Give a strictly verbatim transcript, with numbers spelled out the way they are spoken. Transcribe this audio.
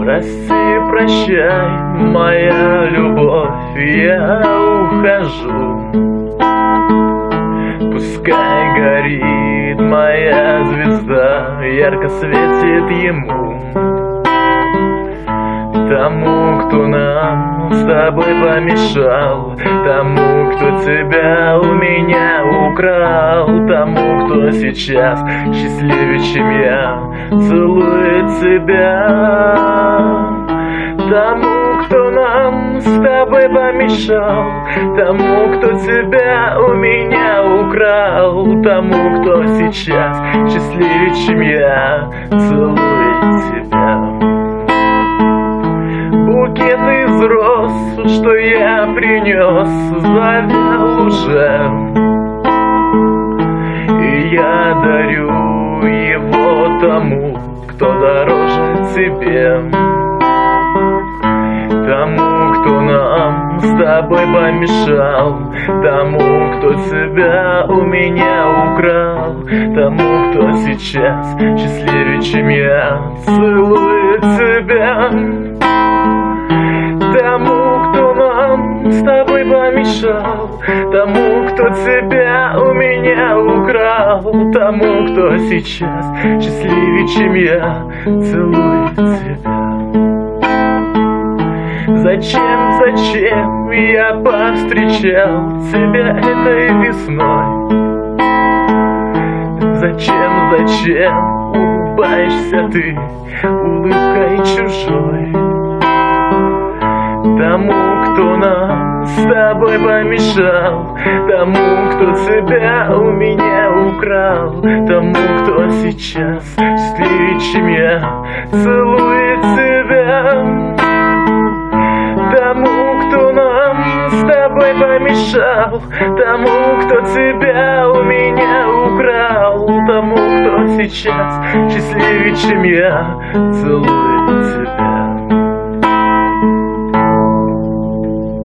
Прости, прощай, моя любовь, я ухожу. Пускай горит моя звезда, ярко светит ему, тому, кто нам с тобой помешал, тому, кто тебя у меня украл, тому, кто сейчас счастливее, чем я, целует тебя. Тому, кто нам с тобой помешал, тому, кто тебя у меня украл, тому, кто сейчас счастливее, чем я, целует тебя. Букет из роз, что я принес, завял уже, и я дарю его тому, кто дороже тебе. Тому, кто нам с тобой помешал, тому, кто тебя у меня украл, тому, кто сейчас счастливее, чем я, целует тебя. Тому, кто нам с тобой помешал, тому, кто тебя у меня украл, тому, кто сейчас счастливее, чем я, целует тебя. Зачем, зачем я повстречал тебя этой весной? Зачем, зачем улыбаешься ты улыбкой чужой? Тому, кто нам с тобой помешал, тому, кто тебя у меня украл, тому, кто сейчас счастливее, чем я, целует тебя. Тому, кто нам с тобой помешал, тому, кто тебя у меня украл, тому, кто сейчас счастливее, чем я, целует